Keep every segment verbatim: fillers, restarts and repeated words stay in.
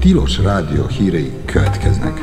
Tilos Rádió hírei következnek.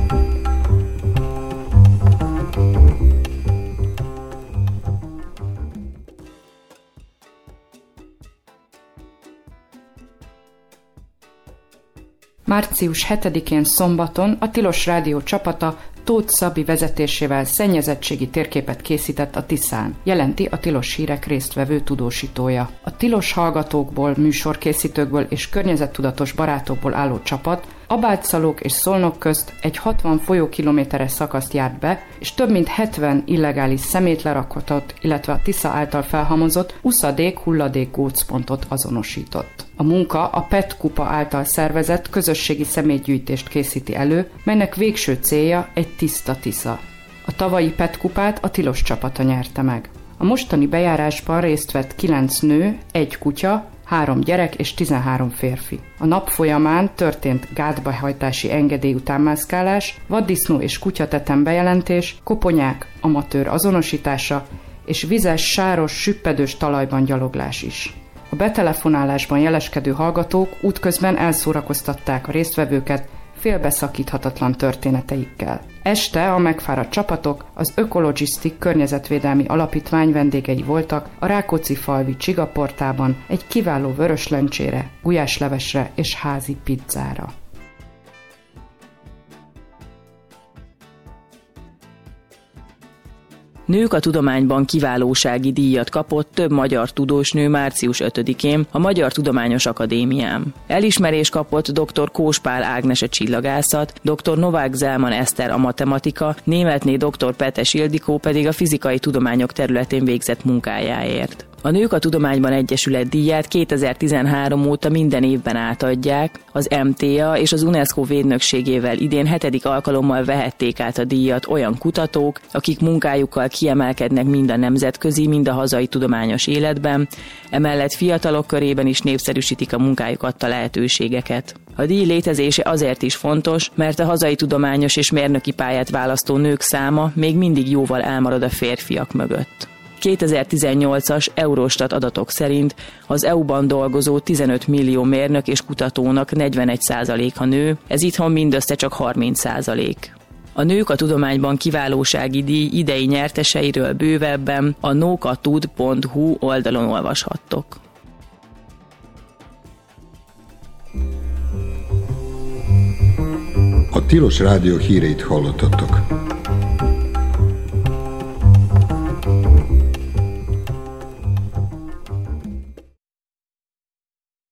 március hetedikén szombaton a Tilos Rádió csapata Tóth Szabi vezetésével szennyezettségi térképet készített a Tiszán, jelenti a Tilos Hírek résztvevő tudósítója. A tilos hallgatókból, műsorkészítőkből és környezettudatos barátokból álló csapat Abálcszalók és Szolnok közt egy hatvan folyókilométeres szakaszt járt be, és több mint hetven illegális szemétlerakotot, illetve a Tisza által felhamozott uszadék-hulladék gócpontot azonosított. A munka a pé e té kupa által szervezett közösségi szemétgyűjtést készíti elő, melynek végső célja egy tiszta Tisza. A tavalyi pé e té kupát a Tilos csapata nyerte meg. A mostani bejárásban részt vett kilenc nő, egy kutya, három gyerek és tizenhárom férfi. A nap folyamán történt gátbehajtási engedély utánmászkálás, vaddisznó és kutyatetem bejelentés, koponyák amatőr azonosítása és vizes, sáros, süppedős talajban gyaloglás is. A betelefonálásban jeleskedő hallgatók útközben elszórakoztatták a résztvevőket félbeszakíthatatlan történeteikkel. Este a megfáradt csapatok az Ökologisztik környezetvédelmi alapítvány vendégei voltak a Rákóczi-falvi Csigaportában egy kiváló vöröslencsére, gulyáslevesre és házi pizzára. Nők a tudományban kiválósági díjat kapott több magyar tudósnő március ötödikén a Magyar Tudományos Akadémián. Elismerést kapott dr. Kós Pál Ágnes a csillagászat, dr. Novák Zelman Eszter a matematika, Németné dr. Petes Ildikó pedig a fizikai tudományok területén végzett munkájáért. A Nők a Tudományban Egyesület díját kétezer-tizenhárom óta minden évben átadják, az em té á és az UNESCO védnökségével idén hetedik alkalommal vehették át a díjat olyan kutatók, akik munkájukkal kiemelkednek mind a nemzetközi, mind a hazai tudományos életben, emellett fiatalok körében is népszerűsítik a munkájuk adta lehetőségeket. A díj létezése azért is fontos, mert a hazai tudományos és mérnöki pályát választó nők száma még mindig jóval elmarad a férfiak mögött. kétezer-tizennyolcas Eurostat adatok szerint az é u-ban dolgozó tizenöt millió mérnök és kutatónak negyvenegy százaléka nő, ez itthon mindössze csak harminc százalék. A Nők a Tudományban kiválósági díj idei nyerteseiről bővebben a nókatud pont hu oldalon olvashattok. A Tilos Rádió híreit hallottatok.